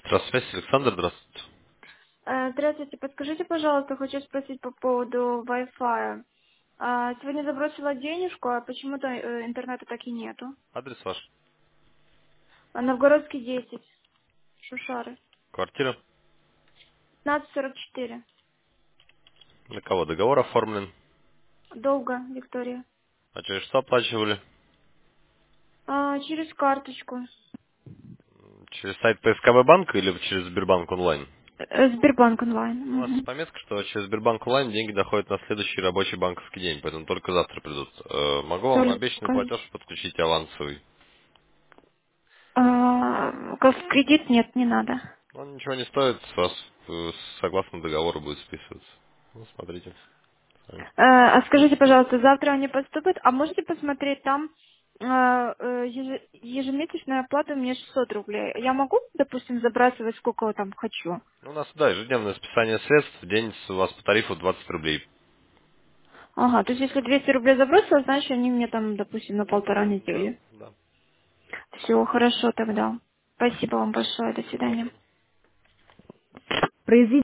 Здравствуйте, Александр, здравствуйте. Здравствуйте, подскажите, пожалуйста, хочу спросить по поводу Wi-Fi. Сегодня забросила денежку, а почему-то интернета так и нету. Адрес ваш? Новгородский 10, Шушары, Квартира? 1544. На кого договор оформлен? Долго, Виктория. А через что оплачивали? Через карточку. Через сайт ПСКБ банка или через Сбербанк онлайн? Сбербанк онлайн. У нас Мгм. пометка, что через Сбербанк онлайн деньги доходят на следующий рабочий банковский день, поэтому только завтра придут. Могу вам обещанный Только платеж подключить авансовый. как в кредит нет, не надо. Он ничего не стоит, с вас согласно договору будет списываться. Ну, смотрите сами. А скажите, пожалуйста, завтра они поступят, а можете посмотреть там ежемесячная оплата у меня 600 рублей. Я могу, допустим, забрасывать сколько там хочу? Ну, у нас, да, ежедневное списание средств, в день у вас по тарифу 20 рублей. Ага, то есть если 200 рублей забросила, значит они мне там, допустим, на Ну, полтора да, недели. да. Все, хорошо тогда. Спасибо вам большое, до свидания. Пожалуйста. Произведение